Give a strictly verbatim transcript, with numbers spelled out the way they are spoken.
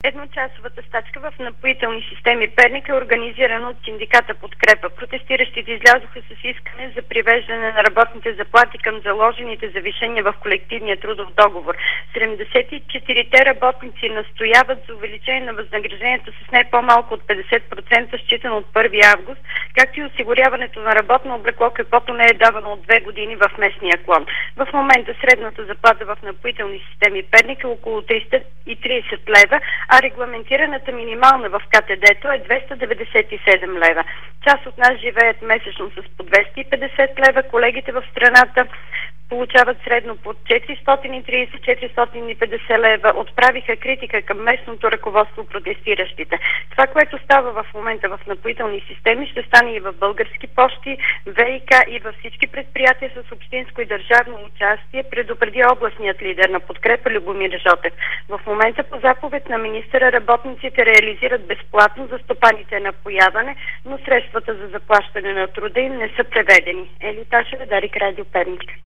Едночасовата стачка в Напоителни системи Перник е организирана от синдиката Подкрепа. Протестиращите излязоха с искане за привеждане на работните заплати към заложените завишения в колективния трудов договор. седемдесет и четирите работници настояват за увеличение на възнаграждението с не по-малко от петдесет процента, считано от първи август, както и осигуряването на работно облекло, каквото не е давано от две години в местния клон. В момента средната заплата в Напоителни системи Перник е около триста и тридесет лева, а регламентираната минимална в ка те де-то е двеста деветдесет и седем лева. Част от нас живеят месечно с по двеста и петдесет лева. Колегите в страната получават средно по четиристотин и тридесет до четиристотин и петдесет лева. Отправиха критика към местното ръководство протестиращите. Това, което става в момента в Напоителни системи, ще стане и в Български пощи, ВиК и във всички предприятия с общинско и държавно участие, предупреди областният лидер на Подкрепа Любомир Жотев. В момента по заповед на министъра работниците реализират безплатно за стопаните напояване, но средствата за заплащане на труда им не са преведени. Ели Ташева, Дарик, Радио Перник.